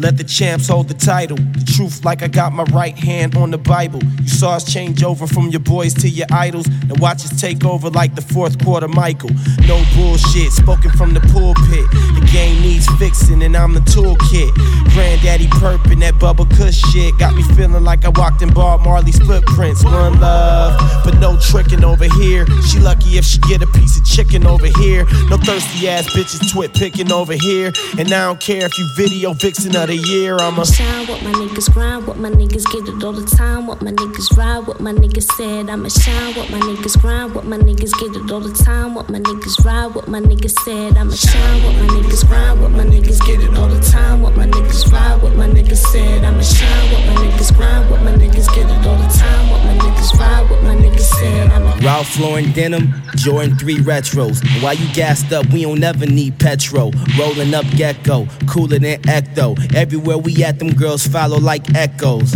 Let the champs hold the title. The truth like I got my right hand on the Bible. You saw us change over from your boys to your idols. And watch us take over like the fourth quarter Michael. No bullshit, spoken from the pulpit. The game needs fixing and I'm the toolkit. Granddaddy Perp and that Bubba Kush shit got me feeling like I walked in Bob Marley's footprints. One love, but no tricking over here. She lucky if she get a piece of chicken over here. No thirsty ass bitches twit picking over here. And I don't care if you video vixen of the year. I'm a shine with my niggas, grind with my niggas, get it all the time. What my niggas ride, what my niggas said. I'ma shine with my niggas, grind with my niggas, get it all the time. What my niggas ride, what my niggas said. I'ma shine with my niggas, grind with my niggas, get it all the time. What my niggas ride, what my niggas said. I'ma shine with my niggas, grind with my niggas, get it all the time. What my niggas ride, what my niggas said. Ralph Lauren denim, Jordan 3 retros. And while you gassed up, we don't ever need petrol. Rolling up gecko, cooler than ecto. Everywhere we at, them girls follow like echoes.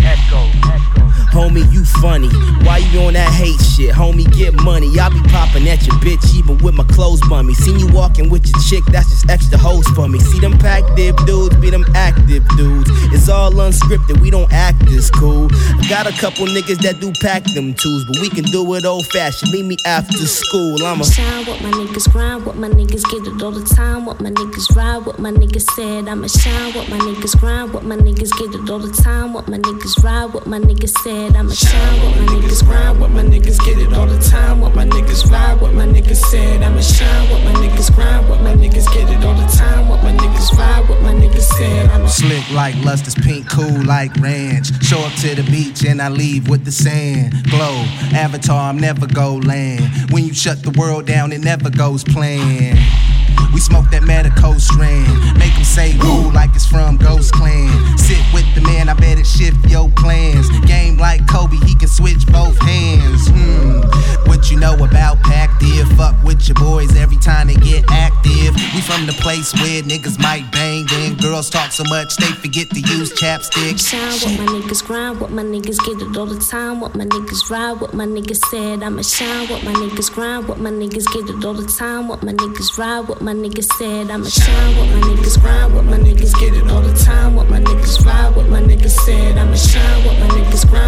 Homie, you funny. Why you on that hate shit? Homie, get money. I be popping at your bitch even with my clothes bummy. Seen you walking with your chick, that's just extra hoes for me. See them active dudes, be them active dudes. It's all unscripted, we don't act this cool. I got a couple niggas that do pack them tools, but we can do it old fashioned. Meet me after school. I'ma shine with my niggas, grind with my niggas, get it all the time. What my niggas ride, what my niggas said. I'ma shine with my niggas, grind with my niggas, get it all the time. What my niggas ride, what my niggas said. I'ma shine with my niggas, grind with my niggas, get it all the time. What my niggas ride, what my niggas said. I'ma shine with my niggas, grind with my niggas, get it all the time. What my niggas ride, what my niggas said. I'm slick like Luster's, pink, cool like ranch. Show up to the beach and I leave with the sand. Glow, Avatar, I'm never go land. When you shut the world down, it never goes planned. We smoke that medical strand. Make them say woo like it's from Ghost Clan. Sit with the man, I bet it shift your plans. Game like Kobe, he can switch both hands. What you know about Pac Div? Fuck with your boys every time they get active. We from the place where niggas might bang. Then girls talk so much they forget to use chapstick. Shine with my niggas, grind with my niggas, get it all the time. What my niggas ride, what my niggas said. I'ma shine with my niggas, grind with my niggas, get it all the time. What my niggas ride, what my niggas said. I'ma shine with my niggas, grind with my niggas, get it all the time. What my niggas ride, what my niggas said. I'ma shine with my niggas, grind